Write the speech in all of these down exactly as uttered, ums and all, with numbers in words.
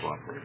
operating.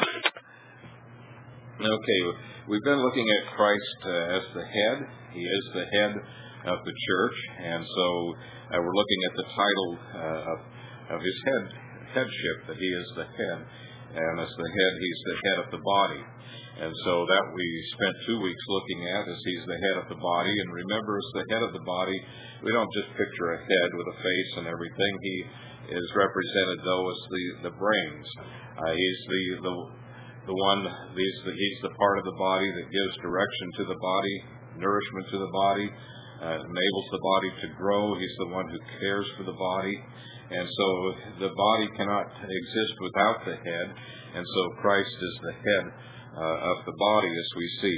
Okay, we've been looking at Christ uh, as the head. He is the head of the church, and so uh, we're looking at the title uh, of, of his head headship, that he is the head, and as the head, he's the head of the body. And so that we spent two weeks looking at as he's the head of the body. And remember, as the head of the body, we don't just picture a head with a face and everything. He is represented, though, as the, the brains. Uh, he's the, the the one, he's the, he's the part of the body that gives direction to the body, nourishment to the body, uh, enables the body to grow. He's the one who cares for the body. And so the body cannot exist without the head. And so Christ is the head uh, of the body, as we see.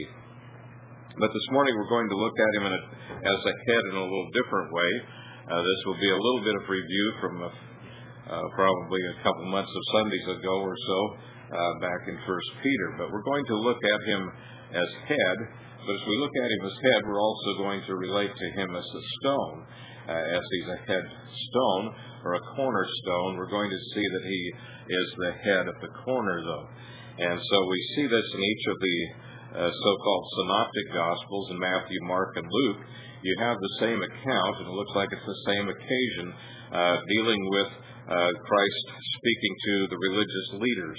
But this morning we're going to look at him in a, as a head in a little different way. Uh, this will be a little bit of review from a, uh, probably a couple months of Sundays ago or so, uh, back in First Peter. But we're going to look at him as head. But as we look at him as head, we're also going to relate to him as a stone. Uh, as he's a head stone or a cornerstone, we're going to see that he is the head of the corner, though. And so we see this in each of the uh, so-called synoptic gospels in Matthew, Mark, and Luke. You have the same account, and it looks like it's the same occasion, uh, dealing with uh, Christ speaking to the religious leaders.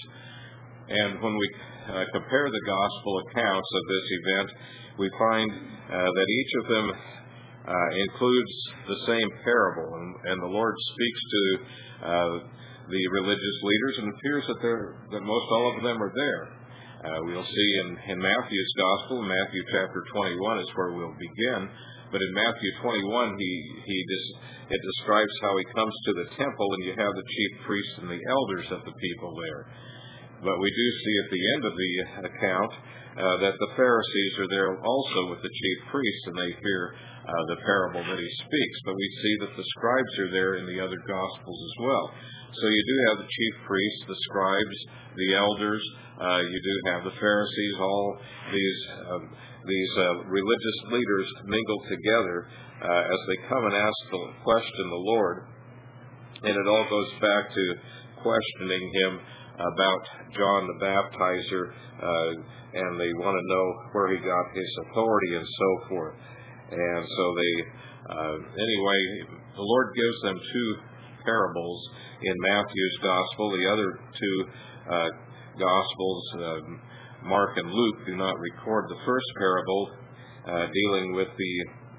And when we uh, compare the gospel accounts of this event, we find uh, that each of them uh, includes the same parable, and, and the Lord speaks to uh, the religious leaders, and it appears that, that most all of them are there. Uh, we'll see in, in Matthew's gospel, Matthew chapter twenty-one is where we'll begin, but in Matthew twenty-one, he, he dis, it describes how he comes to the temple, and you have the chief priests and the elders of the people there. But we do see at the end of the account uh, that the Pharisees are there also with the chief priests, and they hear uh, the parable that he speaks. But we see that the scribes are there in the other gospels as well. So you do have the chief priests, the scribes, the elders. Uh, you do have the Pharisees. All these um, these uh, religious leaders mingle together uh, as they come and ask the question the Lord, and it all goes back to questioning him about John the Baptizer, uh, and they want to know where he got his authority and so forth. And so they, uh, anyway, the Lord gives them two parables in Matthew's gospel. The other two uh, gospels, uh, Mark and Luke, do not record the first parable, uh, dealing with the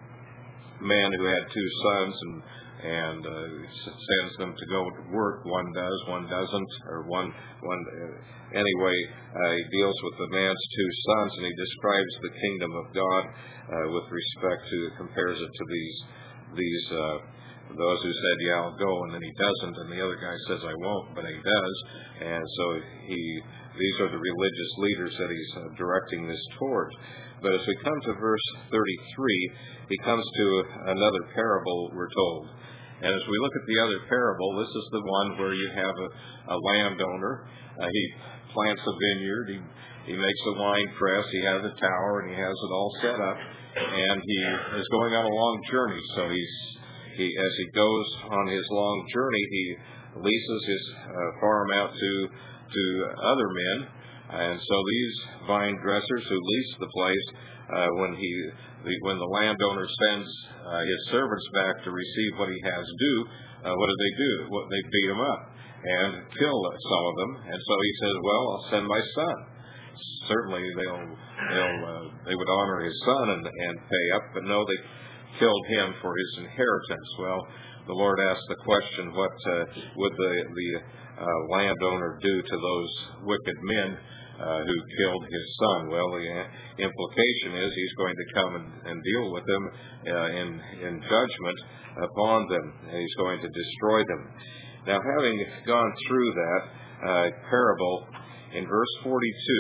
man who had two sons and and uh, sends them to go to work. One does, one doesn't, or one, one. Uh, anyway, uh, he deals with the man's two sons, and he describes the kingdom of God uh, with respect to, compares it to these, these, uh, those who said, yeah, I'll go, and then he doesn't, and the other guy says, I won't, but he does. And so he, these are the religious leaders that he's uh, directing this towards. But as we come to verse thirty-three, he comes to another parable, we're told. And as we look at the other parable, this is the one where you have a, a landowner. Uh, he plants a vineyard. He, he makes a wine press. He has a tower, and he has it all set up. And he is going on a long journey. So he's he as he goes on his long journey, he leases his uh, farm out to to other men. And so these vine dressers who lease the place, uh, when he the, when the landowner sends uh, his servants back to receive what he has due, uh, what do they do? What, they beat him up and kill some of them. And so he says, "Well, I'll send my son." Certainly, they'll they'll uh, they would honor his son and and pay up, but no, they killed him for his inheritance. Well, the Lord asked the question, what uh, would the the uh, landowner do to those wicked men uh, who killed his son? Well, the implication is he's going to come and, and deal with them uh, in in judgment upon them, and he's going to destroy them. Now, having gone through that uh, parable, in verse forty-two,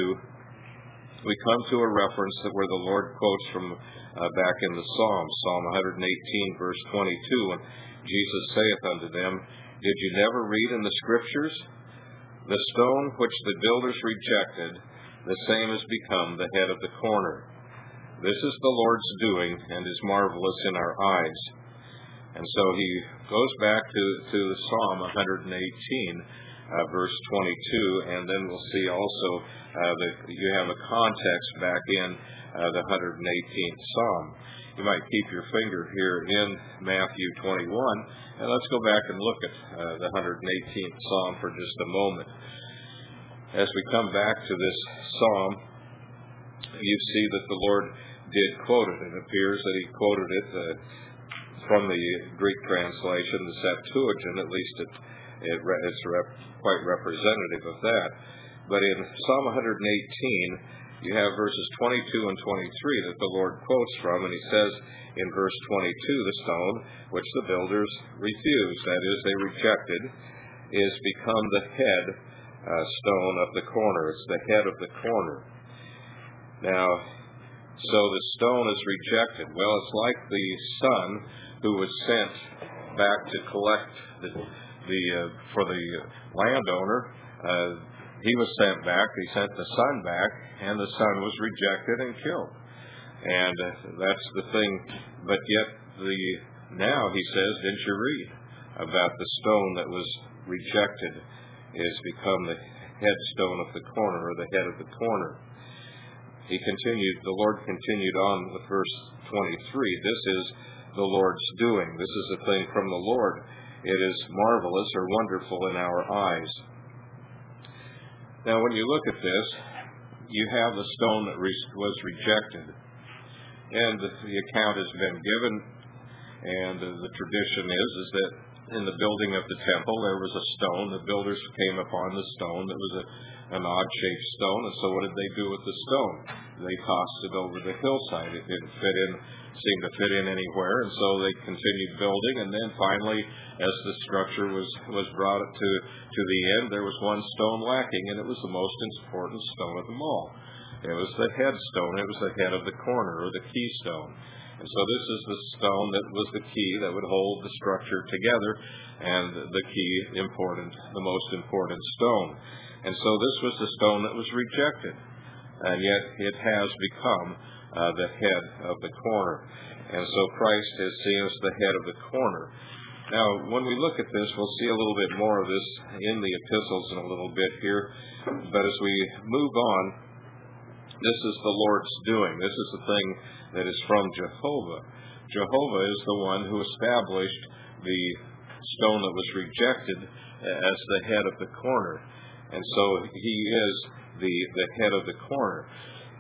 we come to a reference that where the Lord quotes from uh, back in the Psalms, Psalm one eighteen, verse twenty-two, and Jesus saith unto them, Did you never read in the Scriptures? The stone which the builders rejected, the same has become the head of the corner. This is the Lord's doing, and is marvelous in our eyes. And so he goes back to, to Psalm one eighteen, uh, verse twenty-two, and then we'll see also uh, that you have a context back in uh, the one hundred eighteenth Psalm. You might keep your finger here in Matthew twenty-one, and let's go back and look at uh, the one hundred eighteenth Psalm for just a moment. As we come back to this Psalm, you see that the Lord did quote it. It appears that he quoted it uh, from the Greek translation, the Septuagint. At least it, it it's rep, quite representative of that. But in Psalm one hundred eighteen, you have verses twenty-two and twenty-three that the Lord quotes from, and he says in verse twenty-two, the stone which the builders refused, that is, they rejected, is become the head uh, stone of the corner. It's the head of the corner. Now, so the stone is rejected. Well, it's like the son who was sent back to collect the, the uh, for the landowner. Uh, he was sent back. He sent the son back, and the son was rejected and killed. And uh, that's the thing. But yet, the now he says, didn't you read about the stone that was rejected is become the headstone of the corner, or the head of the corner? He continued, the Lord continued on with verse twenty-three. This is the Lord's doing. This is a thing from the Lord. It is marvelous or wonderful in our eyes. Now, when you look at this, you have the stone that re- was rejected. And the, the account has been given, and uh, the tradition is, is that in the building of the temple, there was a stone. The builders came upon the stone that was a an odd-shaped stone, and so what did they do with the stone? They tossed it over the hillside. It didn't fit in, seem to fit in anywhere, and so they continued building, and then finally, as the structure was, was brought to, to the end, there was one stone lacking, and it was the most important stone of them all. It was the headstone. It was the head of the corner, or the keystone. And so this is the stone that was the key that would hold the structure together, and the key important, the most important stone. And so this was the stone that was rejected, and yet it has become uh, the head of the corner. And so Christ has seen us the head of the corner. Now, when we look at this, we'll see a little bit more of this in the epistles in a little bit here. But as we move on, this is the Lord's doing. This is the thing that is from Jehovah. Jehovah is the one who established the stone that was rejected as the head of the corner. And so he is the, the head of the corner.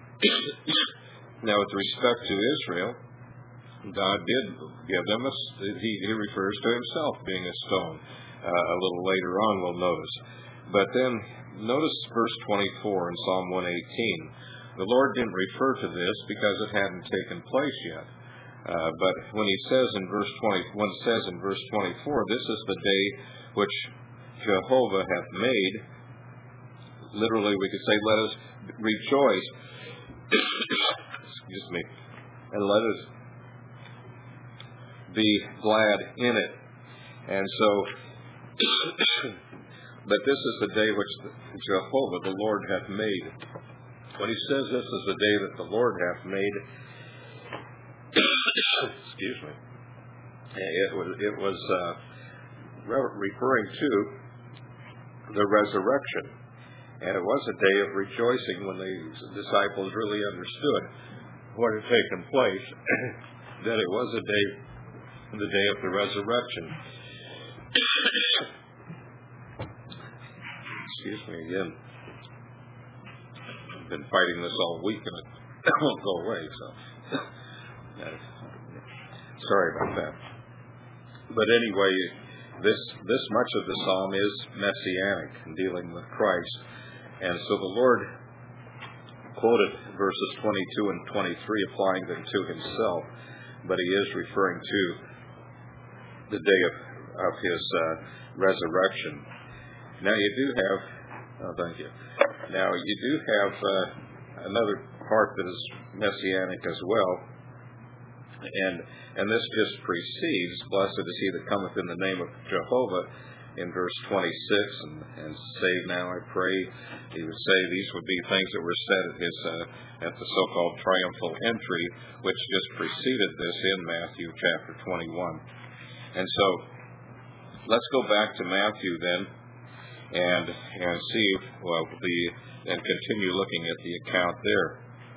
Now, with respect to Israel, God did give them a, he, he refers to himself being a stone. Uh, a little later on we'll notice. But then notice verse twenty-four in Psalm one eighteen. The Lord didn't refer to this because it hadn't taken place yet. Uh, but when he says in verse twenty, when it says in verse twenty-four, this is the day which Jehovah hath made. Literally, we could say, let us rejoice. Excuse me. And let us be glad in it. And so, but this is the day which Jehovah, the Lord, hath made. When he says this is the day that the Lord hath made, excuse me, it was, it was uh, referring to the resurrection. And it was a day of rejoicing when the disciples really understood what had taken place, that it was a day, the day of the resurrection. Excuse me again. I've been fighting this all week and it won't go away, so sorry about that. But anyway, this this much of the psalm is messianic and dealing with Christ. And so the Lord quoted verses twenty-two and twenty-three, applying them to himself, but he is referring to the day of, of his uh, resurrection. Now you do have, oh, thank you. Now you do have uh, another part that is messianic as well, and and this just precedes, blessed is he that cometh in the name of Jehovah, in verse twenty-six, and, and save now, I pray. He would say these would be things that were said at his uh, at the so-called triumphal entry, which just preceded this in Matthew chapter twenty-one. And so, let's go back to Matthew then, and and see well the and continue looking at the account there.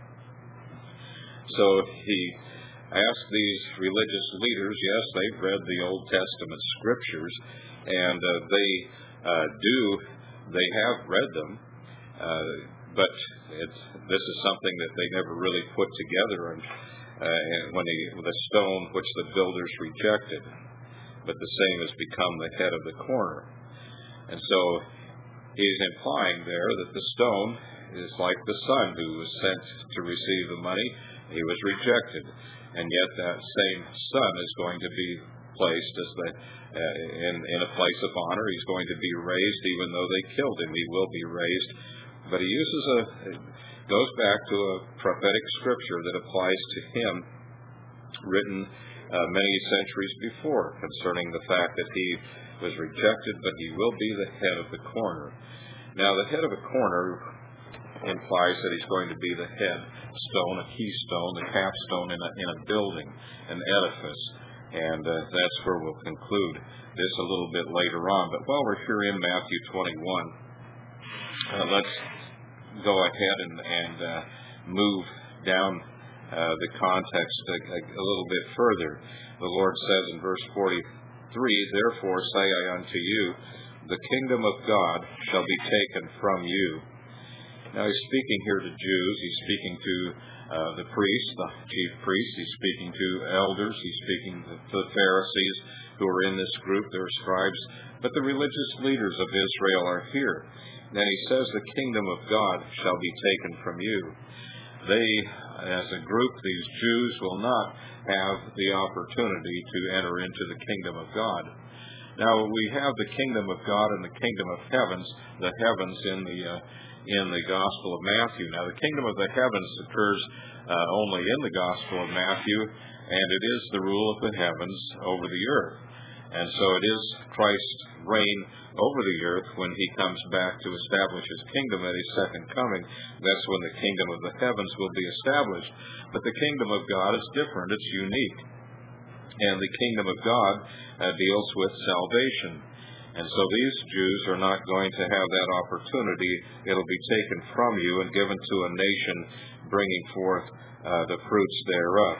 So he asked these religious leaders. Yes, they've read the Old Testament scriptures, and uh, they uh, do they have read them, uh, but it, this is something that they never really put together. And uh, when he, the stone which the builders rejected, but the same has become the head of the corner. And so he's implying there that the stone is like the son who was sent to receive the money. He was rejected, and yet that same son is going to be placed as the uh, in in a place of honor. He's going to be raised, even though they killed him. He will be raised. But he uses a goes back to a prophetic scripture that applies to him, written uh, many centuries before, concerning the fact that he was rejected, but he will be the head of the corner. Now, the head of a corner implies that he's going to be the head stone, a keystone, the capstone in a, in a building, an edifice. And uh, that's where we'll conclude this a little bit later on. But while we're here in Matthew twenty-one, uh, let's go ahead and, and uh, move down uh, the context a, a, a little bit further. The Lord says in verse forty-three, "Therefore say I unto you, the kingdom of God shall be taken from you." Now he's speaking here to Jews. He's speaking to uh, the priests, the chief priests. He's speaking to elders. He's speaking to the Pharisees who are in this group. They're scribes. But the religious leaders of Israel are here. Then he says, the kingdom of God shall be taken from you. They, as a group, these Jews, will not have the opportunity to enter into the kingdom of God. Now, we have the kingdom of God and the kingdom of heavens, the heavens in the uh, in the Gospel of Matthew. Now, the kingdom of the heavens occurs uh, only in the Gospel of Matthew, and it is the rule of the heavens over the earth. And so it is Christ's reign over the earth when he comes back to establish his kingdom at his second coming. That's when the kingdom of the heavens will be established. But the kingdom of God is different. It's unique. And the kingdom of God uh, deals with salvation. And so these Jews are not going to have that opportunity. It'll be taken from you and given to a nation bringing forth uh, the fruits thereof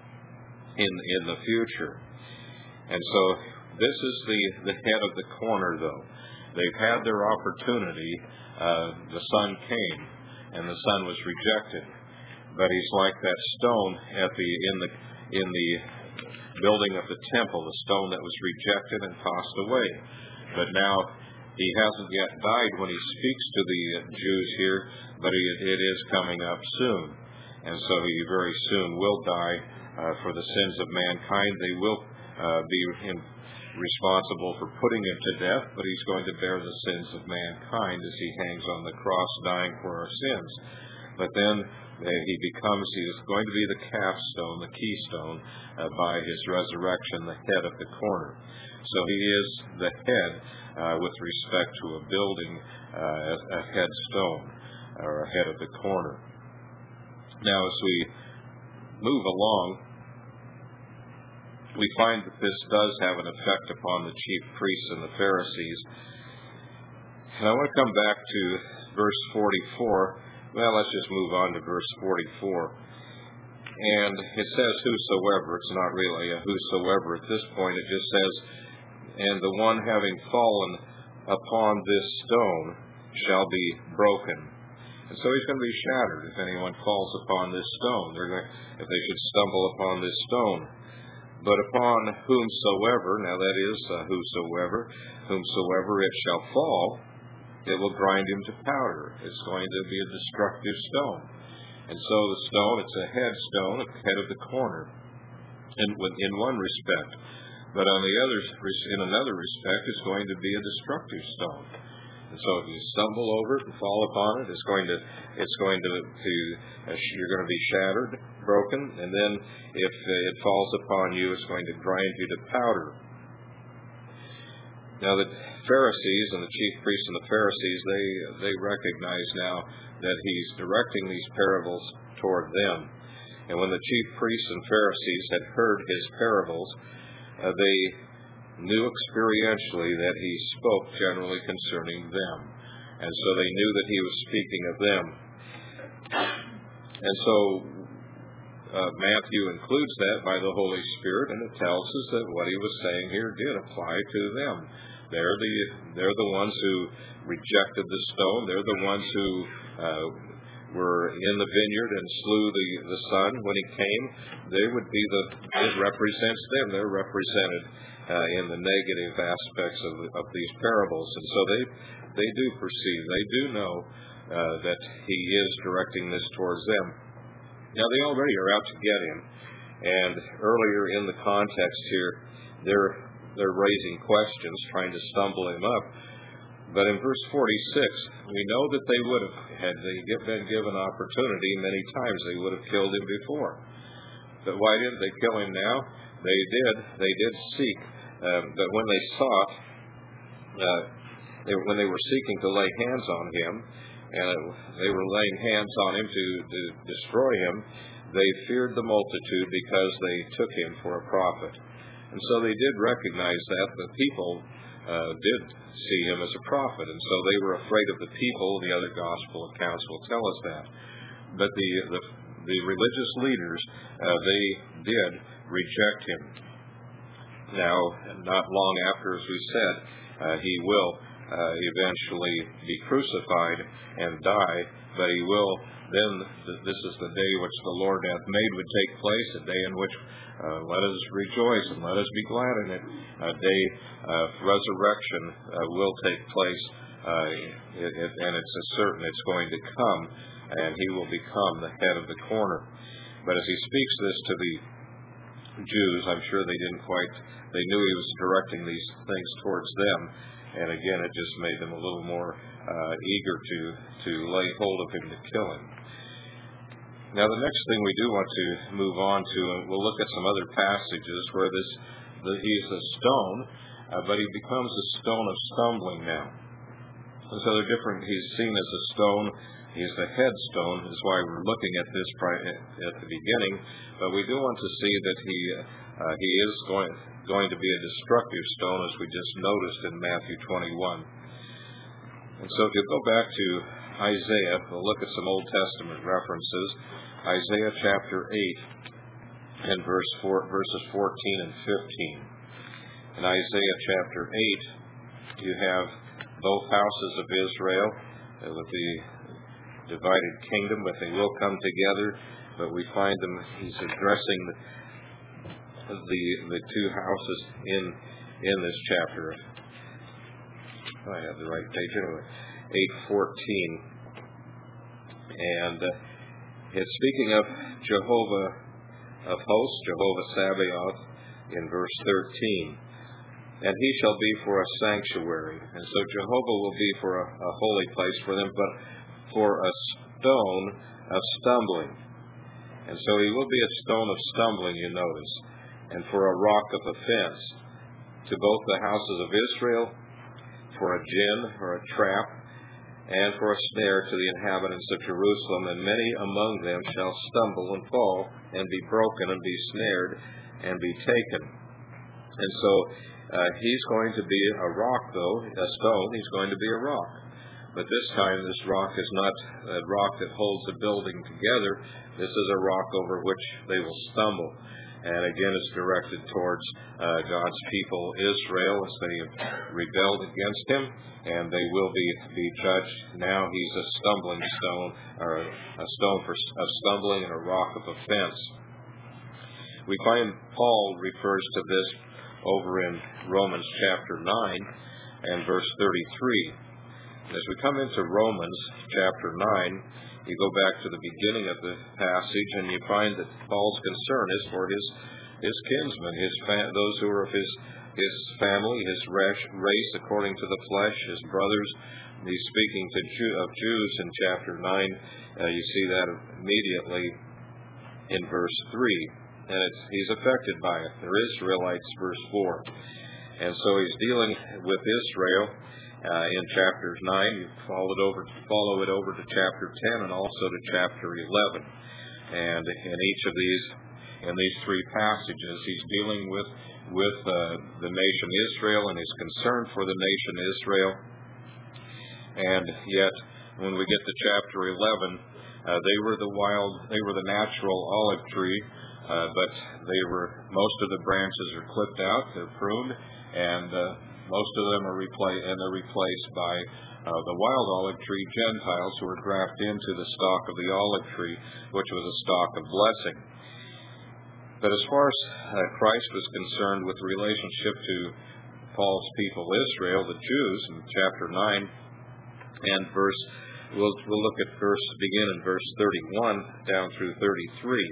in, in the future. And so this is the, the head of the corner, though. They've had their opportunity. Uh, the son came, and the son was rejected. But he's like that stone at the in the in the building of the temple, the stone that was rejected and tossed away. But now he hasn't yet died when he speaks to the Jews here, but it, it is coming up soon. And so he very soon will die uh, for the sins of mankind. They will uh, be in, responsible for putting him to death, but he's going to bear the sins of mankind as he hangs on the cross, dying for our sins. But then uh, he becomes, he is going to be the capstone, the keystone, uh, by his resurrection, the head of the corner. So he is the head uh, with respect to a building, uh, a headstone, or a head of the corner. Now, as we move along, we find that this does have an effect upon the chief priests and the Pharisees. And I want to come back to verse forty-four. Well, let's just move on to verse forty-four. And it says whosoever. It's not really a whosoever at this point. It just says, and the one having fallen upon this stone shall be broken. And so he's going to be shattered if anyone falls upon this stone. They're going, if they should stumble upon this stone. But upon whomsoever, now that is uh, whosoever, whomsoever it shall fall, it will grind him to powder. It's going to be a destructive stone. And so the stone, it's a headstone, a head of the corner, in, in one respect. But on the other, in another respect, it's going to be a destructive stone. And so if you stumble over it and fall upon it, it's going to, it's going to, to uh, you're going to be shattered, broken, and then if uh, it falls upon you, it's going to grind you to powder. Now the Pharisees and the chief priests and the Pharisees, they they recognize now that he's directing these parables toward them. And when the chief priests and Pharisees had heard his parables, uh, they knew experientially that he spoke generally concerning them. And so they knew that he was speaking of them. And so uh, Matthew includes that by the Holy Spirit, and it tells us that what he was saying here did apply to them. They're the, they're the ones who rejected the stone. They're the ones who uh, were in the vineyard and slew the, the son when he came. They would be the, it represents them. They're represented uh, in the negative aspects of, of these parables. And so they, they do perceive, they do know uh, that he is directing this towards them. Now, they already are out to get him. And earlier in the context here, they're, they're raising questions, trying to stumble him up. But in verse forty-six, we know that they would have, had they been given opportunity many times, they would have killed him before. But why didn't they kill him now? They did. They did seek. Um, but when they sought, uh, they, when they were seeking to lay hands on him, and it, they were laying hands on him to, to destroy him, they feared the multitude because they took him for a prophet. And so they did recognize that. The people uh, did see him as a prophet, and so they were afraid of the people. The other gospel accounts will tell us that. But the the, the religious leaders, uh, they did reject him. Now, not long after, as we said, uh, he will uh, eventually be crucified and die, but he will, then this is the day which the Lord hath made would take place, a day in which uh, let us rejoice and let us be glad in it. A day of resurrection uh, will take place, uh, it, it, and it's certain it's going to come, and he will become the head of the corner. But as he speaks this to the Jews, I'm sure they didn't quite, they knew he was directing these things towards them, and again it just made them a little more uh, eager to, to lay hold of him to kill him. Now the next thing we do want to move on to, and we'll look at some other passages where this, the, he's a stone, uh, but he becomes a stone of stumbling now. And so they're different, he's seen as a stone. He's the headstone, is why we're looking at this at the beginning. But we do want to see that he uh, he is going going to be a destructive stone, as we just noticed in Matthew twenty-one. And so if you go back to Isaiah, we'll look at some Old Testament references. Isaiah chapter eight and verse four, verses fourteen and fifteen. In Isaiah chapter eight, you have both houses of Israel uh, with the divided kingdom, but they will come together. But we find them, he's addressing the the, the two houses in in this chapter. I have the right page anyway. eight fourteen, and uh, it's speaking of Jehovah of hosts, Jehovah Sabaoth, in verse thirteen. And he shall be for a sanctuary. And so Jehovah will be for a, a holy place for them, but for a stone of stumbling. And so he will be a stone of stumbling, you notice, and for a rock of offense to both the houses of Israel, for a gin or a trap, and for a snare to the inhabitants of Jerusalem. And many among them shall stumble and fall, and be broken, and be snared, and be taken. And so uh, he's going to be a rock, though, a stone. He's going to be a rock. But this time, this rock is not a rock that holds the building together. This is a rock over which they will stumble. And again, it's directed towards uh, God's people, Israel, as they have rebelled against him, and they will be, be judged. Now he's a stumbling stone, or a stone for, of stumbling and a rock of offense. We find Paul refers to this over in Romans chapter nine and verse thirty-three. As we come into Romans chapter nine, you go back to the beginning of the passage, and you find that Paul's concern is for his his kinsmen, his fa- those who are of his his family, his race according to the flesh, his brothers. He's speaking to Jew, of Jews in chapter nine. Uh, you see that immediately in verse three, and it's, he's affected by it. They're Israelites, verse four, and so he's dealing with Israel. Uh, in chapters nine, you follow it over, follow it over to chapter ten and also to chapter eleven. And in each of these, in these three passages, he's dealing with with uh, the nation Israel and his concern for the nation Israel. And yet, when we get to chapter eleven, uh, they were the wild, they were the natural olive tree, uh, but they were, most of the branches are clipped out, they're pruned, and uh, most of them are replaced, and they're replaced by uh, the wild olive tree Gentiles who were grafted into the stalk of the olive tree, which was a stalk of blessing. But as far as uh, Christ was concerned with relationship to Paul's people Israel, the Jews, in chapter nine and verse, we'll, we'll look at verse, begin in verse thirty-one down through thirty-three.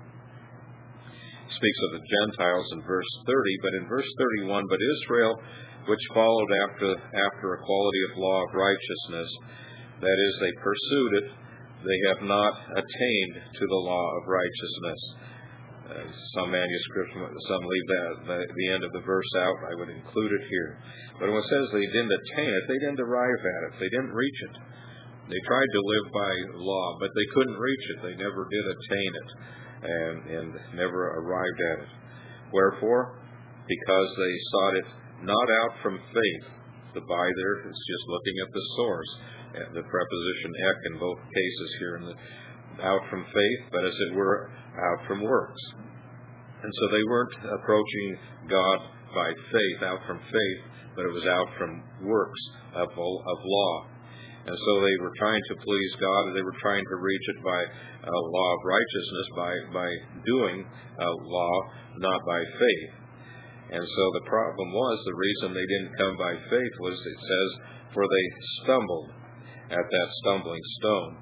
It speaks of the Gentiles in verse thirty, but in verse thirty-one, but Israel, which followed after after a quality of law of righteousness, that is, they pursued it, they have not attained to the law of righteousness. Uh, some manuscripts, some leave that, the, the end of the verse out. I would include it here. But when it says they didn't attain it, they didn't arrive at it. They didn't reach it. They tried to live by law, but they couldn't reach it. They never did attain it and, and never arrived at it. Wherefore? Because they sought it not out from faith. The by there is just looking at the source, the preposition ek in both cases here, in the out from faith, but as it were, out from works. And so they weren't approaching God by faith, out from faith, but it was out from works of, of law. And so they were trying to please God, and they were trying to reach it by a law of righteousness, by, by doing a law, not by faith. And so the problem was, the reason they didn't come by faith was, it says, for they stumbled at that stumbling stone.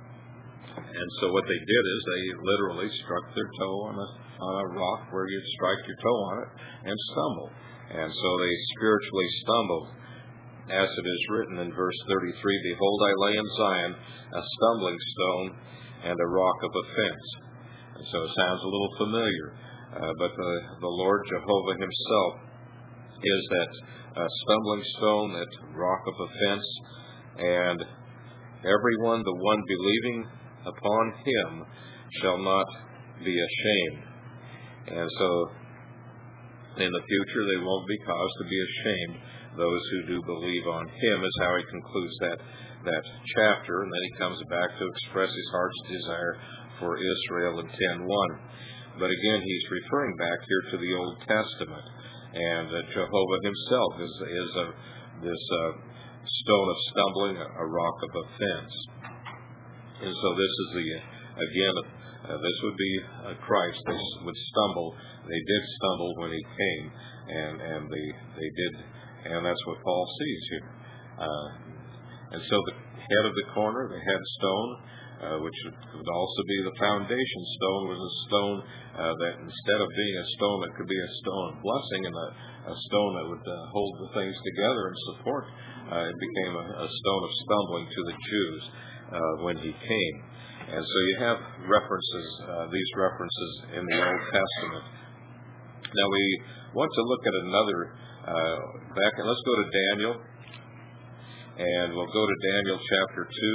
And so what they did is they literally struck their toe on a, on a rock where you'd strike your toe on it and stumble. And so they spiritually stumbled. As it is written in verse thirty-three, behold, I lay in Zion a stumbling stone and a rock of offense. And so it sounds a little familiar. Uh, but the, the Lord Jehovah himself is that uh, stumbling stone, that rock of offense, and everyone, the one believing upon him, shall not be ashamed. And so in the future they won't be caused to be ashamed, those who do believe on him, is how he concludes that, that chapter. And then he comes back to express his heart's desire for Israel in ten one. But again, he's referring back here to the Old Testament, and uh, Jehovah himself is, is a, this uh, stone of stumbling, a, a rock of offense. And so this is the, again, uh, this would be uh, Christ. They would stumble. They did stumble when he came, and, and they, they did, and that's what Paul sees here. Uh, and so the head of the corner, the headstone, uh, which would also be the foundation stone, was a stone uh, that instead of being a stone that could be a stone of blessing and a, a stone that would uh, hold the things together and support, uh, it became a, a stone of stumbling to the Jews uh, when he came. And so you have references, uh, these references in the Old Testament. Now we want to look at another, uh, back, and let's go to Daniel, and we'll go to Daniel chapter two.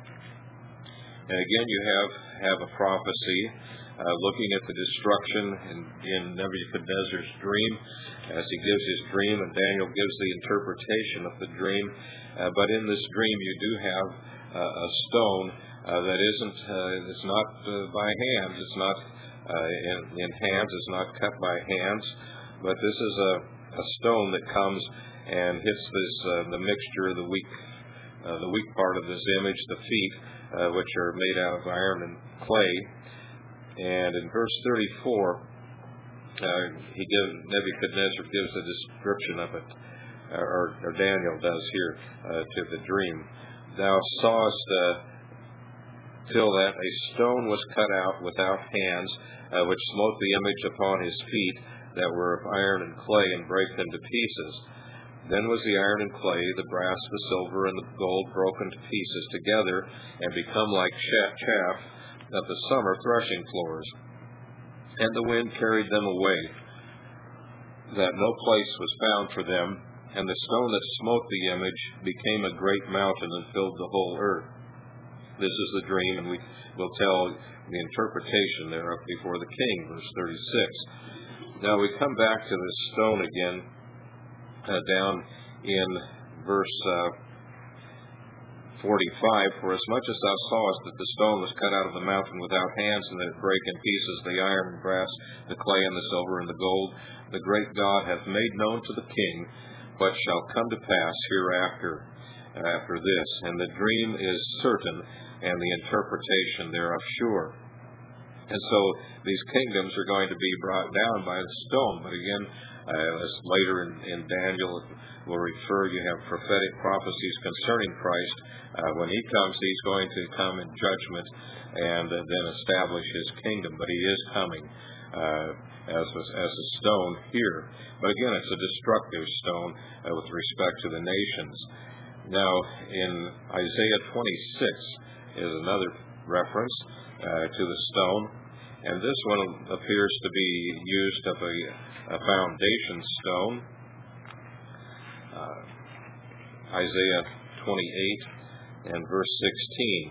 And again, you have, have a prophecy uh, looking at the destruction in, in Nebuchadnezzar's dream, as he gives his dream, and Daniel gives the interpretation of the dream. Uh, but in this dream, you do have uh, a stone uh, that isn't, uh, it's not uh, by hands, it's not uh, in, in hands, it's not cut by hands, but this is a, a stone that comes and hits this, uh, the mixture, the weak, uh, the weak part of this image, the feet, Uh, which are made out of iron and clay. And in verse thirty-four, uh, he gives, Nebuchadnezzar gives a description of it, or, or Daniel does here, uh, to the dream. Thou sawest uh, till that a stone was cut out without hands, uh, which smote the image upon his feet, that were of iron and clay, and brake them to pieces. Then was the iron and clay, the brass, the silver, and the gold broken to pieces together, and become like chaff of the summer threshing floors. And the wind carried them away, that no place was found for them. And the stone that smote the image became a great mountain and filled the whole earth. This is the dream, and we will tell the interpretation thereof before the king, verse thirty-six. Now we come back to this stone again, uh, down in verse uh, forty-five. For as much as thou sawest that the stone was cut out of the mountain without hands, and that it brake in pieces the iron and brass, the clay and the silver and the gold, the great God hath made known to the king what shall come to pass hereafter, after this. And the dream is certain, and the interpretation thereof sure. And so these kingdoms are going to be brought down by the stone. But again, uh, as later in, in Daniel will refer, you have prophetic prophecies concerning Christ. Uh, when he comes, he's going to come in judgment and uh, then establish his kingdom. But he is coming uh, as, a, as a stone here. But again, it's a destructive stone uh, with respect to the nations. Now, in Isaiah twenty-six is another reference uh, to the stone. And this one appears to be used of a, a foundation stone. Uh, Isaiah twenty-eight and verse sixteen.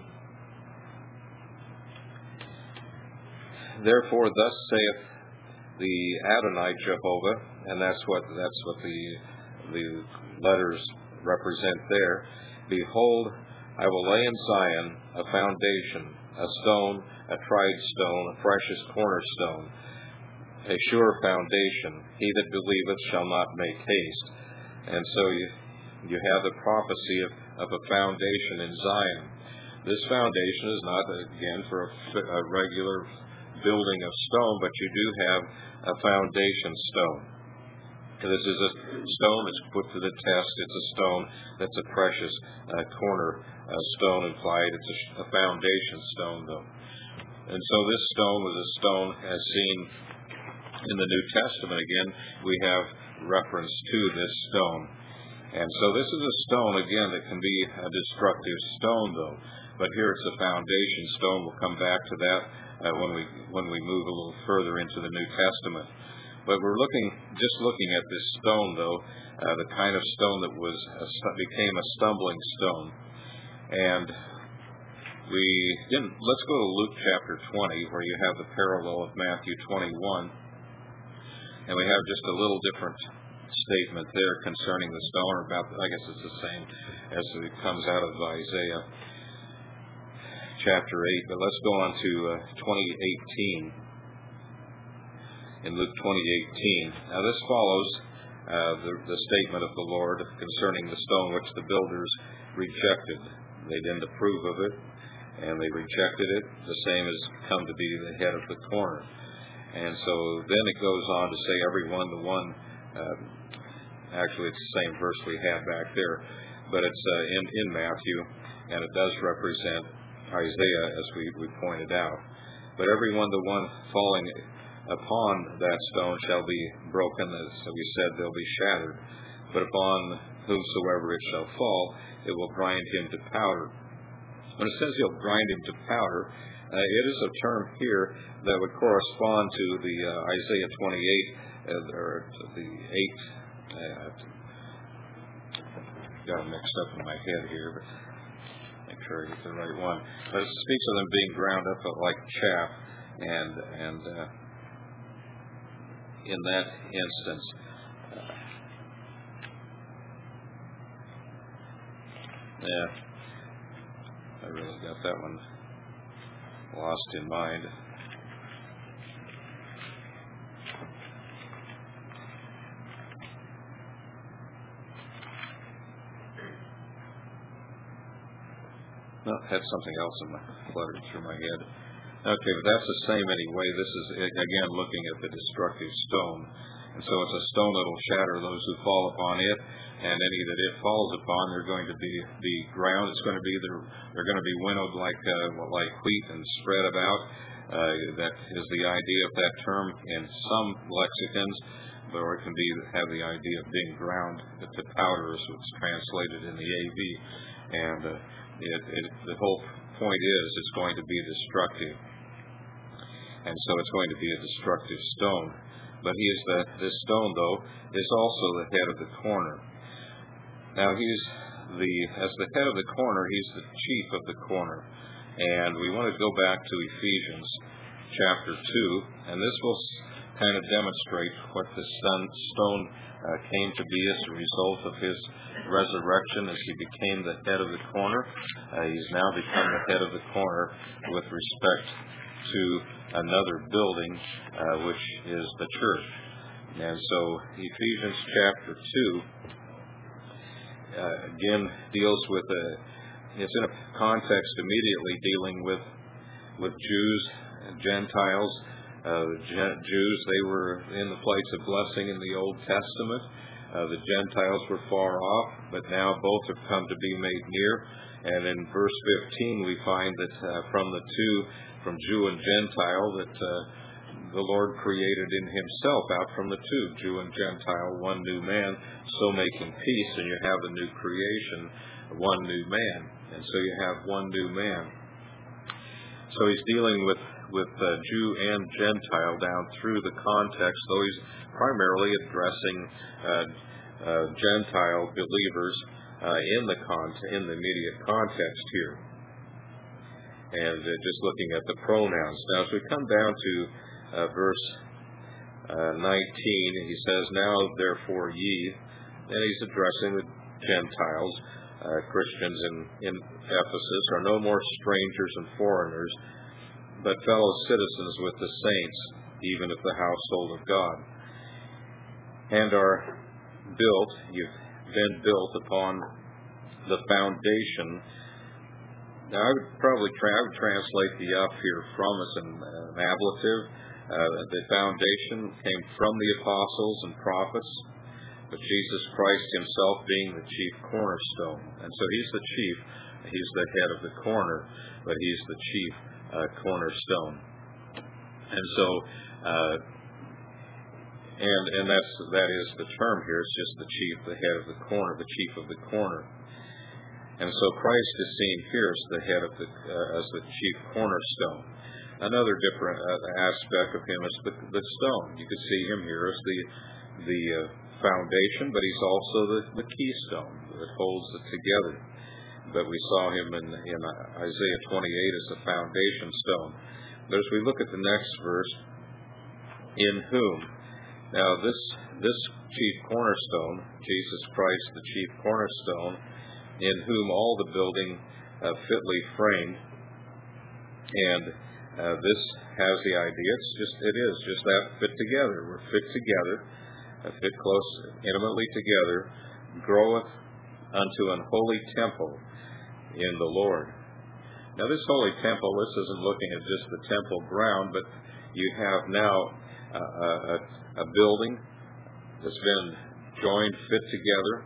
Therefore, thus saith the Adonai Jehovah, and that's what that's what the the letters represent there. Behold, I will lay in Zion a foundation, a stone, a tried stone, a precious cornerstone, a sure foundation. He that believeth shall not make haste. And so you, you have the prophecy of, of a foundation in Zion. This foundation is not, again, for a, a regular building of stone, but you do have a foundation stone. This is a stone that's put to the test. It's a stone that's a precious uh, corner uh, stone implied. It's a, a foundation stone, though. And so this stone was a stone as seen in the New Testament. Again, we have reference to this stone. And so this is a stone, again, that can be a destructive stone, though. But here it's a foundation stone. We'll come back to that uh, when we when we move a little further into the New Testament. But we're looking, just looking at this stone, though, uh, the kind of stone that was a, became a stumbling stone. And we didn't. Let's go to Luke chapter twenty, where you have the parallel of Matthew twenty-one, and we have just a little different statement there concerning the stone. About, I guess it's the same as it comes out of Isaiah chapter eight. But let's go on to uh, twenty eighteen. In Luke twenty eighteen. Now this follows uh, the, the statement of the Lord concerning the stone which the builders rejected. They didn't approve of it, and they rejected it. The same has come to be the head of the corner. And so then it goes on to say every one to one. Uh, actually, it's the same verse we had back there, but it's uh, in, in Matthew, and it does represent Isaiah, as we, we pointed out. But every one to one falling upon that stone shall be broken, as we said, they'll be shattered. But upon whomsoever it shall fall, it will grind him to powder. When it says he'll grind him to powder, uh, it is a term here that would correspond to the uh, Isaiah twenty-eight, uh, or the eight. Uh, got them mixed up in my head here, but make sure I get the right one. But it speaks of them being ground up like chaff, and and. Uh, In that instance, uh, yeah, I really got that one lost in mind. No, had something else in my fluttered through my head. Okay, but that's the same anyway. This is, again, looking at the destructive stone. And so it's a stone that will shatter those who fall upon it, and any that it falls upon, they're going to be the ground. It's going to be, they're, they're going to be winnowed like uh, like wheat and spread about. Uh, that is the idea of that term in some lexicons, or it can be have the idea of being ground to powder, as it's translated in the A V. And uh, it, it, the whole point is it's going to be destructive. And so it's going to be a destructive stone. But he is the, this stone, though, is also the head of the corner. Now, he's the, as the head of the corner, he's the chief of the corner. And we want to go back to Ephesians chapter two, and this will kind of demonstrate what this stone uh, came to be as a result of his resurrection, as he became the head of the corner. Uh, he's now become the head of the corner with respect to another building, uh, which is the church. And so Ephesians chapter two, uh, again, deals with a, it's in a context immediately dealing with, with Jews and Gentiles. Uh, the Gen- Jews, they were in the place of blessing in the Old Testament. Uh, the Gentiles were far off, but now both have come to be made near. And in verse fifteen, we find that uh, from the two, from Jew and Gentile, that uh, the Lord created in himself out from the two, Jew and Gentile, one new man, so making peace, and you have a new creation, one new man. And so you have one new man. So he's dealing with with uh, Jew and Gentile down through the context, though he's primarily addressing uh, uh, Gentile believers uh, in the con- in the immediate context here. And uh, just looking at the pronouns. Now, as we come down to uh, verse uh, nineteen, he says, "Now therefore ye," and he's addressing the Gentiles, uh, Christians in, in Ephesus, "are no more strangers and foreigners, but fellow citizens with the saints, even of the household of God, and are built," you've been built upon the foundation. Now, I would probably tra- I would translate the up here from as an, uh, an ablative. Uh, the foundation came from the apostles and prophets, but Jesus Christ himself being the chief cornerstone. And so he's the chief, he's the head of the corner, but he's the chief uh, cornerstone. And so, uh, and and that's that is the term here. It's just the chief, the head of the corner, the chief of the corner. And so Christ is seen here as the head of the uh, as the chief cornerstone. Another different uh, aspect of him is the, the stone. You could see him here as the the uh, foundation, but he's also the, the keystone that holds it together. But we saw him in, in Isaiah twenty-eight as the foundation stone. But as we look at the next verse, "in whom," now this this chief cornerstone, Jesus Christ, the chief cornerstone, "in whom all the building uh, fitly framed," and uh, this has the idea, it's just it is just that, fit together. We're fit together, uh, fit close, intimately together, groweth unto an holy temple in the Lord. Now this holy temple, this isn't looking at just the temple ground, but you have now uh, a, a building that's been joined, fit together,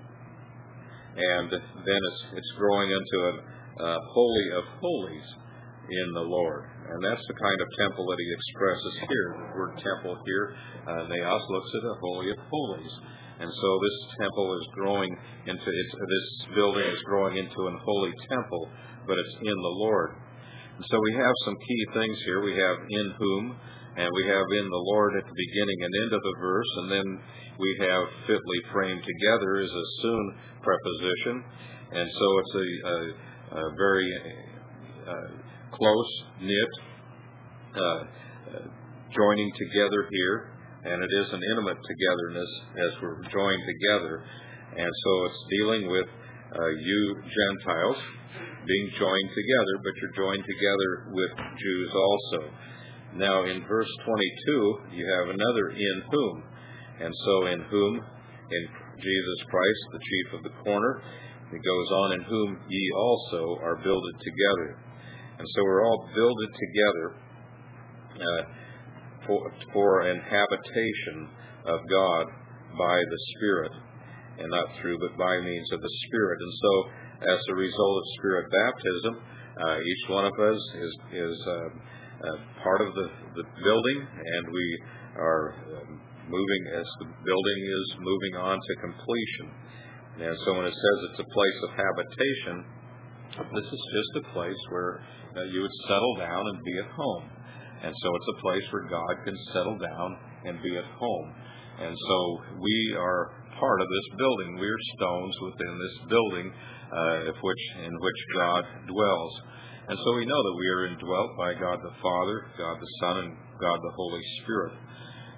and then it's, it's growing into a uh, holy of holies in the Lord. And that's the kind of temple that he expresses here. The word temple here, uh, Naos, looks at a holy of holies. And so this temple is growing into, it's, this building is growing into an holy temple, but it's in the Lord. And so we have some key things here. We have "in whom," and we have "in the Lord" at the beginning and end of the verse, and then we have "fitly framed together" is a soon preposition. And so it's a, a, a very uh, close-knit uh, uh, joining together here. And it is an intimate togetherness as we're joined together. And so it's dealing with uh, you Gentiles being joined together, but you're joined together with Jews also. Now in verse twenty-two, you have another "in whom." And so "in whom," in Jesus Christ, the chief of the corner. It goes on, "in whom ye also are builded together." And so we're all builded together uh, For, for an habitation of God by the Spirit, and not through, but by means of the Spirit. And so, as a result of Spirit baptism, uh, each one of us is is uh, uh, part of the, the building, and we are uh, moving as the building is moving on to completion. And so, when it says it's a place of habitation, this is just a place where uh, you would settle down and be at home. And so it's a place where God can settle down and be at home. And so we are part of this building. We're stones within this building uh, which, in which God dwells. And so we know that we are indwelt by God the Father, God the Son, and God the Holy Spirit.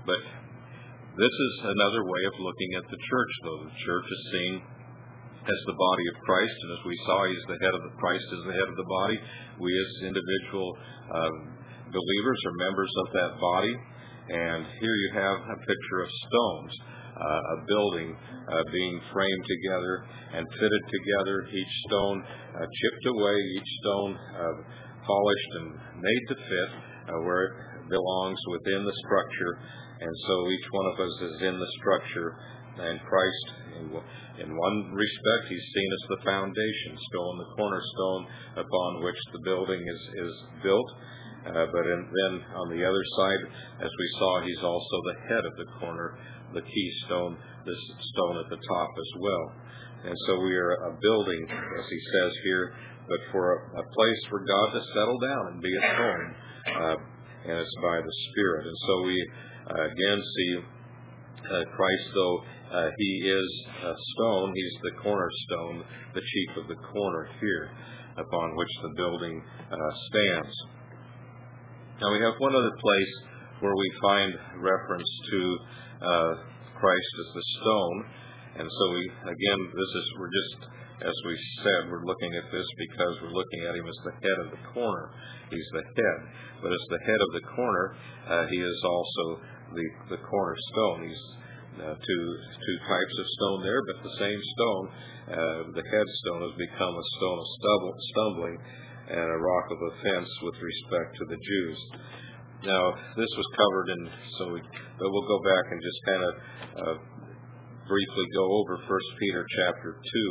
But this is another way of looking at the church, though. The church is seen as the body of Christ, and as we saw, he's the head of the Christ is the head of the body. We as individual um, believers are members of that body. And here you have a picture of stones, uh, a building uh, being framed together and fitted together, each stone uh, chipped away, each stone uh, polished and made to fit uh, where it belongs within the structure. And so each one of us is in the structure, and Christ, in, in one respect, he's seen as the foundation stone, the cornerstone upon which the building is, is built. Uh, but in, then on the other side, as we saw, he's also the head of the corner, the keystone, this stone at the top as well. And so we are a building, as he says here, but for a, a place for God to settle down and be at home, uh, and it's by the Spirit. And so we uh, again see uh, Christ, though uh, he is a stone, he's the cornerstone, the chief of the corner here, upon which the building uh, stands. Now we have one other place where we find reference to uh, Christ as the stone, and so we again this is we're just as we said we're looking at this because we're looking at him as the head of the corner. He's the head, but as the head of the corner, uh, he is also the the cornerstone. He's uh, two two types of stone there, but the same stone. Uh, the headstone has become a stone of stubble, stumbling. And a rock of offense with respect to the Jews. Now, this was covered in, so we, but we'll go back and just kind of uh, briefly go over First Peter chapter two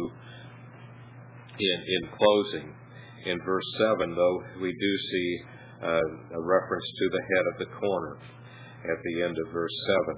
in, in closing. In verse seven, though, we do see uh, a reference to the head of the corner at the end of verse seven.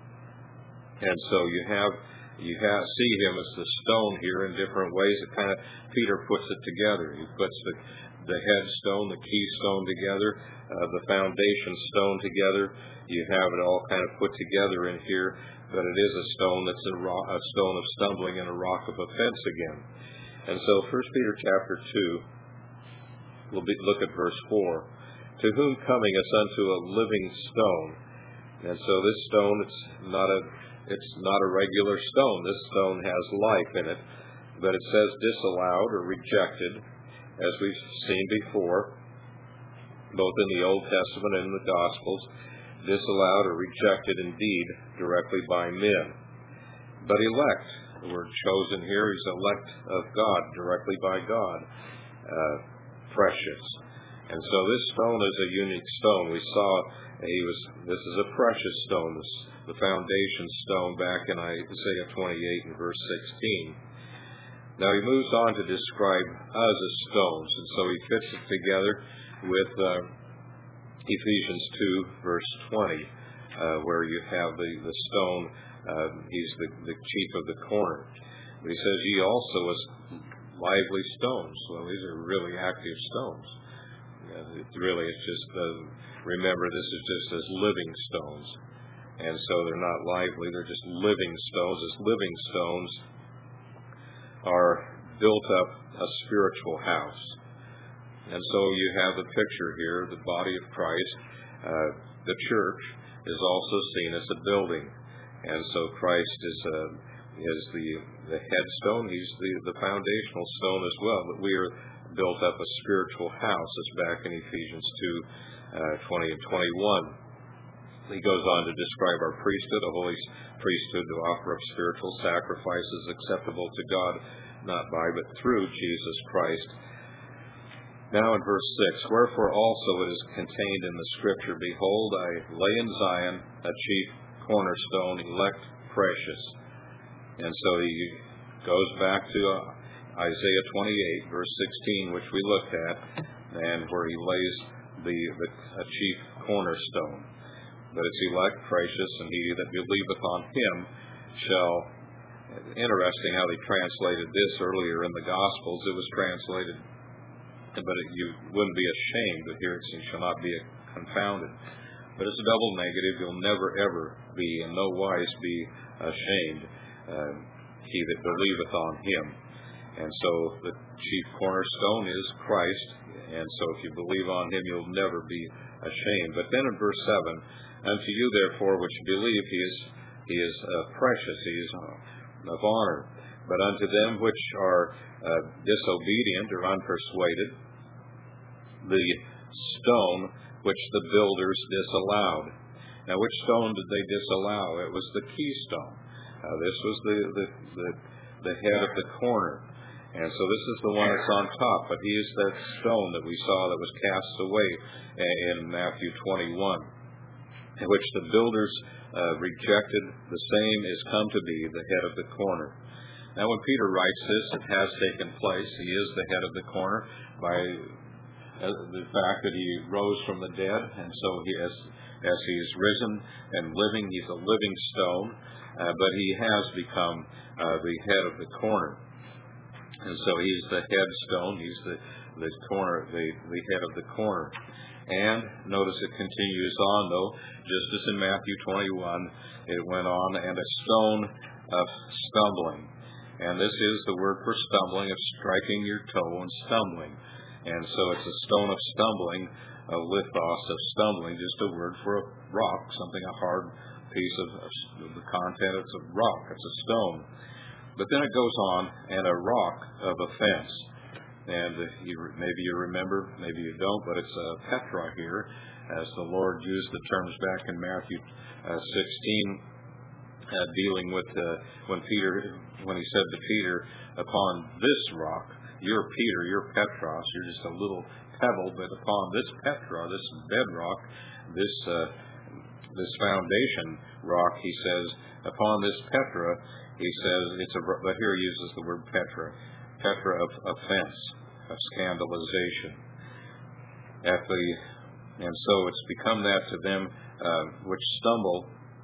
And so you have You have, see him as the stone here in different ways. It kind of Peter puts it together. He puts the the headstone, the keystone together, uh, the foundation stone together. You have it all kind of put together in here, but it is a stone that's a, rock, a stone of stumbling and a rock of offense again. And so First Peter chapter two, we'll be, look at verse four. To whom coming as unto a living stone. And so this stone, it's not a It's not a regular stone. This stone has life in it, but it says disallowed or rejected, as we've seen before, both in the Old Testament and in the Gospels, disallowed or rejected indeed directly by men. But elect, the word chosen here is elect of God, directly by God, uh, precious. And so this stone is a unique stone. We saw he was. This is a precious stone, this, the foundation stone back in Isaiah twenty-eight and verse sixteen. Now he moves on to describe us as stones, and so he fits it together with uh, Ephesians two verse twenty, uh, where you have the, the stone, uh, he's the, the chief of the corner. But he says, ye also as lively stones. Well, these are really active stones. It's really, it's just, uh, remember, this is just as living stones. And so they're not lively, they're just living stones. As living stones are built up a spiritual house. And so you have the picture here, the body of Christ. Uh, the church is also seen as a building. And so Christ is, uh, is the, the headstone, he's the, the foundational stone as well. But we are built up a spiritual house, as back in Ephesians two, uh, twenty and twenty-one. He goes on to describe our priesthood, a holy priesthood to offer up spiritual sacrifices acceptable to God, not by but through Jesus Christ. Now in verse six, wherefore also it is contained in the Scripture, behold, I lay in Zion a chief cornerstone, elect, precious. And so he goes back to uh, Isaiah twenty-eight, verse sixteen, which we looked at, and where he lays the, the a chief cornerstone. But it's elect, precious, and he that believeth on him shall. Interesting how they translated this earlier in the Gospels. It was translated, but it, you wouldn't be ashamed, but here it says, shall not be confounded. But it's a double negative. You'll never, ever be, in no wise be ashamed, uh, he that believeth on him. And so the chief cornerstone is Christ, and so if you believe on him, you'll never be ashamed. But then in verse seven, Unto you, therefore, which believe, he is, he is uh, precious, he is uh, of honor. But unto them which are uh, disobedient or unpersuaded, the stone which the builders disallowed. Now, which stone did they disallow? It was the keystone. Uh, this was the, the, the, the head of the corner. And so this is the one that's on top, but he is that stone that we saw that was cast away in Matthew twenty-one, in which the builders uh, rejected. The same is come to be the head of the corner. Now, when Peter writes this, it has taken place. He is the head of the corner by uh, the fact that he rose from the dead, and so he has, as he is risen and living, he's a living stone, uh, but he has become uh, the head of the corner. And so he's the headstone, he's the, the corner, the, the head of the corner. And notice it continues on, though, just as in Matthew twenty-one, it went on, and a stone of stumbling. And this is the word for stumbling, of striking your toe and stumbling. And so it's a stone of stumbling, a lithos of stumbling, just a word for a rock, something, a hard piece of, of the content. It's a rock, it's a stone. But then it goes on, and a rock of offense. And you, maybe you remember, maybe you don't, but it's a Petra here, as the Lord used the terms back in Matthew uh, sixteen, uh, dealing with uh, when Peter, when he said to Peter, upon this rock, you're Peter, you're Petros, you're just a little pebble, but upon this Petra, this bedrock, this uh, this foundation rock, he says, upon this Petra, he says, it's a, but here he uses the word Petra, Petra of offense, of scandalization. At the, and so it's become that to them uh, which stumble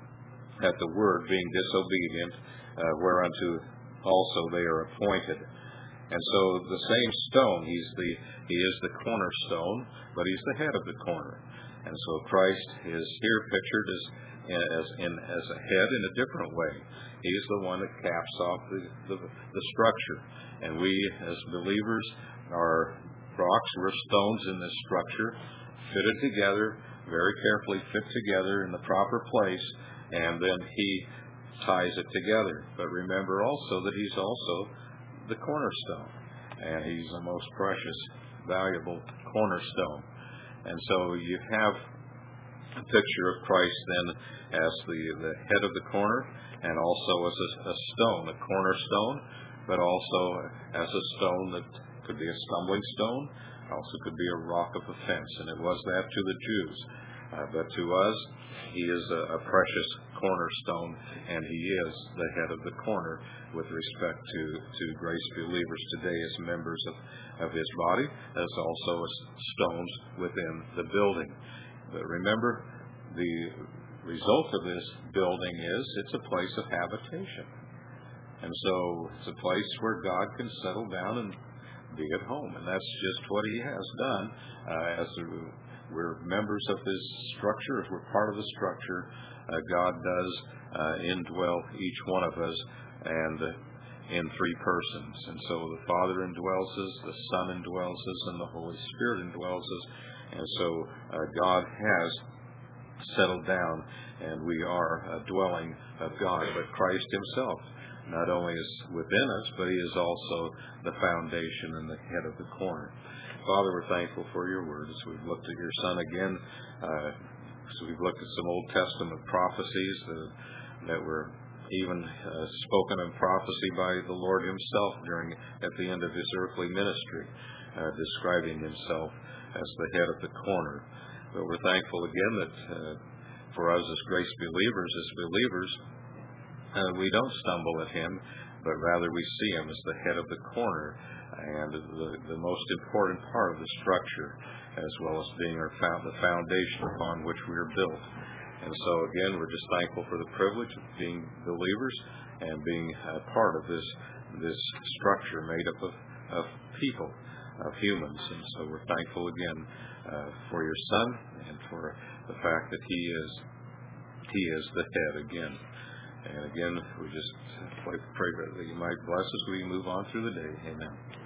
at the word, being disobedient, uh, whereunto also they are appointed. And so the same stone, he's the he is the cornerstone, but he's the head of the corner. And so Christ is here pictured as as in as a head in a different way. He's the one that caps off the, the, the structure. And we, as believers, are rocks, we're stones in this structure, fitted together, very carefully fit together in the proper place, and then he ties it together. But remember also that he's also the cornerstone, and he's the most precious, valuable cornerstone. And so you have a picture of Christ then as the, the head of the corner, and also as a, a stone, a cornerstone, but also as a stone that could be a stumbling stone, also could be a rock of offense, and it was that to the Jews. Uh, but to us, he is a, a precious cornerstone, and he is the head of the corner with respect to, to grace believers today as members of, of his body, as also as stones within the building. But remember, the result of this building is it's a place of habitation. And so it's a place where God can settle down and be at home. And that's just what he has done. Uh, as we're members of this structure, as we're part of the structure, uh, God does uh, indwell each one of us, and uh, in three persons. And so the Father indwells us, the Son indwells us, and the Holy Spirit indwells us. And so uh, God has settled down, and we are a dwelling of God. But Christ himself not only is within us, but he is also the foundation and the head of the corner. Father, we're thankful for your word as we've looked at your Son again. Uh, so we've looked at some Old Testament prophecies that, that were even uh, spoken in prophecy by the Lord himself during at the end of his earthly ministry, uh, describing himself as the head of the corner. But we're thankful again that uh, for us as grace believers, as believers, uh, we don't stumble at him, but rather we see him as the head of the corner and the, the most important part of the structure, as well as being our found, the foundation upon which we are built. And so again, we're just thankful for the privilege of being believers and being a part of this this structure made up of, of people, of humans. And so we're thankful again uh, for your Son and for the fact that he is he is the head again. And again, we just pray that you might bless us as we move on through the day. Amen.